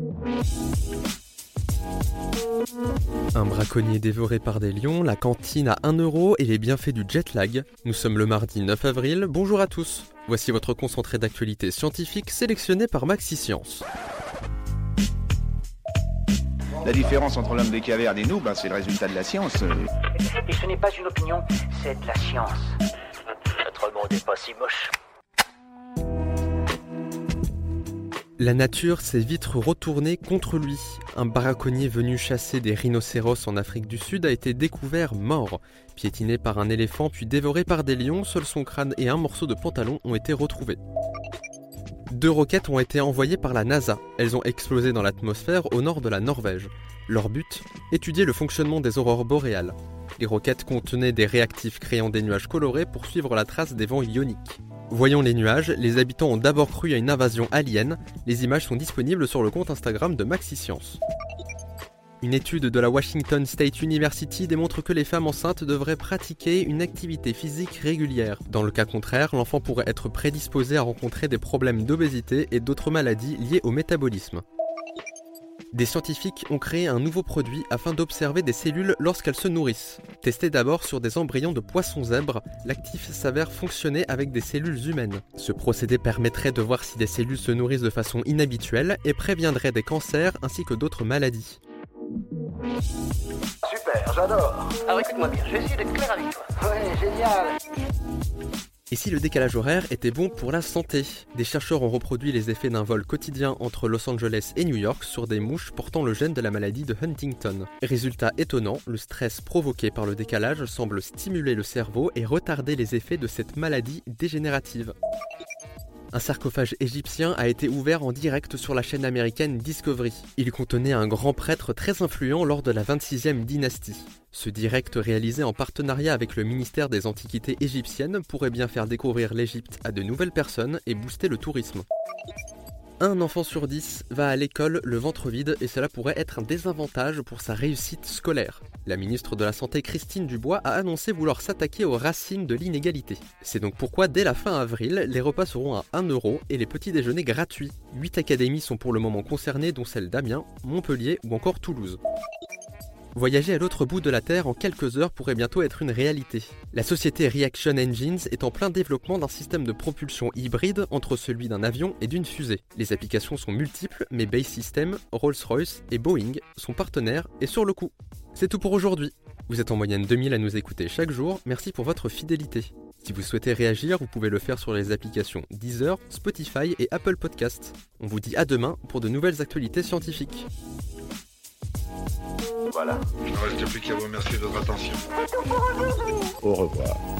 Un braconnier dévoré par des lions, la cantine à 1 € et les bienfaits du jet lag. Nous sommes le mardi 9 avril, bonjour à tous. Voici votre concentré d'actualité scientifique sélectionné par Maxi Science. La différence entre l'homme des cavernes et nous, c'est le résultat de la science. Et ce n'est pas une opinion, c'est de la science. Notre monde n'est pas si moche. La nature s'est vite retournée contre lui. Un braconnier venu chasser des rhinocéros en Afrique du Sud a été découvert mort. Piétiné par un éléphant puis dévoré par des lions, seul son crâne et un morceau de pantalon ont été retrouvés. 2 roquettes ont été envoyées par la NASA. Elles ont explosé dans l'atmosphère au nord de la Norvège. Leur but ? Étudier le fonctionnement des aurores boréales. Les roquettes contenaient des réactifs créant des nuages colorés pour suivre la trace des vents ioniques. Voyant les nuages, les habitants ont d'abord cru à une invasion alien. Les images sont disponibles sur le compte Instagram de Maxi Science. Une étude de la Washington State University démontre que les femmes enceintes devraient pratiquer une activité physique régulière. Dans le cas contraire, l'enfant pourrait être prédisposé à rencontrer des problèmes d'obésité et d'autres maladies liées au métabolisme. Des scientifiques ont créé un nouveau produit afin d'observer des cellules lorsqu'elles se nourrissent. Testé d'abord sur des embryons de poissons zèbres, l'actif s'avère fonctionner avec des cellules humaines. Ce procédé permettrait de voir si des cellules se nourrissent de façon inhabituelle et préviendrait des cancers ainsi que d'autres maladies. Super, j'adore. Alors écoute-moi bien, je vais essayer d'être clair avec toi. Ouais, génial. Et si le décalage horaire était bon pour la santé ? Des chercheurs ont reproduit les effets d'un vol quotidien entre Los Angeles et New York sur des mouches portant le gène de la maladie de Huntington. Résultat étonnant, le stress provoqué par le décalage semble stimuler le cerveau et retarder les effets de cette maladie dégénérative. Un sarcophage égyptien a été ouvert en direct sur la chaîne américaine Discovery. Il contenait un grand prêtre très influent lors de la 26e dynastie. Ce direct réalisé en partenariat avec le ministère des Antiquités égyptiennes pourrait bien faire découvrir l'Égypte à de nouvelles personnes et booster le tourisme. Un enfant sur 10 va à l'école le ventre vide et cela pourrait être un désavantage pour sa réussite scolaire. La ministre de la Santé Christine Dubois a annoncé vouloir s'attaquer aux racines de l'inégalité. C'est donc pourquoi dès la fin avril, les repas seront à 1 € et les petits déjeuners gratuits. 8 académies sont pour le moment concernées dont celle d'Amiens, Montpellier ou encore Toulouse. Voyager à l'autre bout de la Terre en quelques heures pourrait bientôt être une réalité. La société Reaction Engines est en plein développement d'un système de propulsion hybride entre celui d'un avion et d'une fusée. Les applications sont multiples, mais Base System, Rolls-Royce et Boeing sont partenaires et sur le coup. C'est tout pour aujourd'hui. Vous êtes en moyenne 2000 à nous écouter chaque jour, merci pour votre fidélité. Si vous souhaitez réagir, vous pouvez le faire sur les applications Deezer, Spotify et Apple Podcasts. On vous dit à demain pour de nouvelles actualités scientifiques. Voilà. Il ne reste plus qu'à vous remercier de votre attention. Au revoir.